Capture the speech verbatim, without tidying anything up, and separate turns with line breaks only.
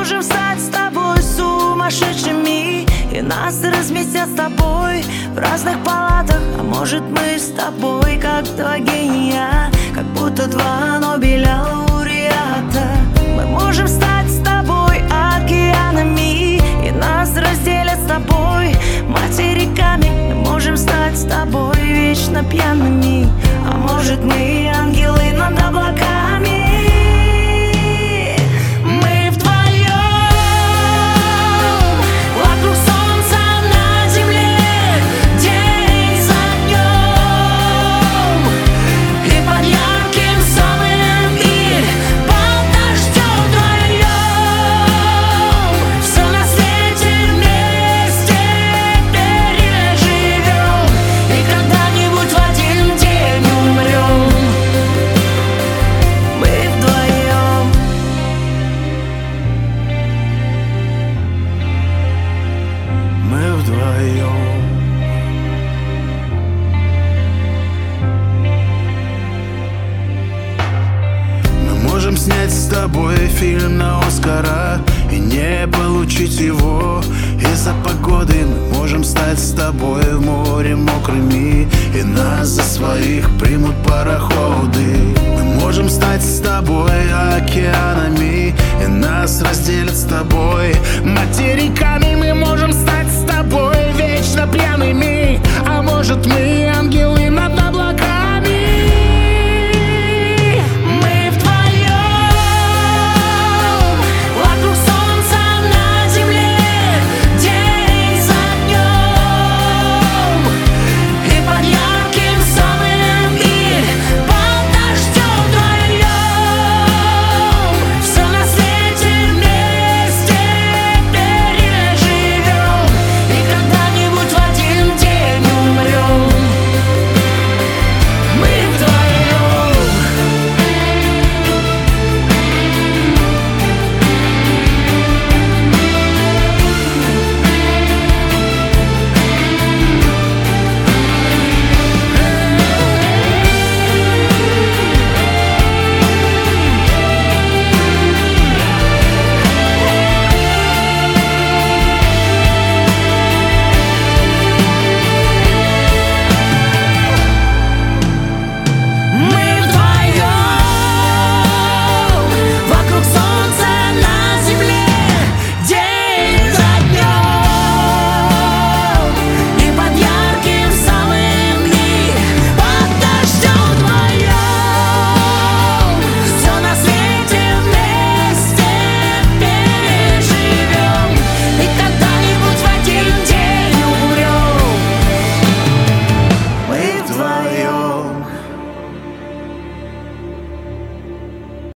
можем стать с тобой сумасшедшими, и нас разместят с тобой в разных палатах. А может, мы с тобой как два гения, как будто два Нобеля лауреата. Мы можем стать с тобой океанами, и нас разделят с тобой материками. Мы можем стать с тобой вечно пьяными, а может, мы ангелы над облаками.
Можем снять с тобой фильм на Оскара и не получить его из-за погоды. Мы можем стать с тобой в море мокрыми, и нас за своих примут пароходы. Мы можем стать с тобой океанами, и нас разделят с тобой материками. Мы можем стать с тобой вечно пьяными, а может, мы ангелы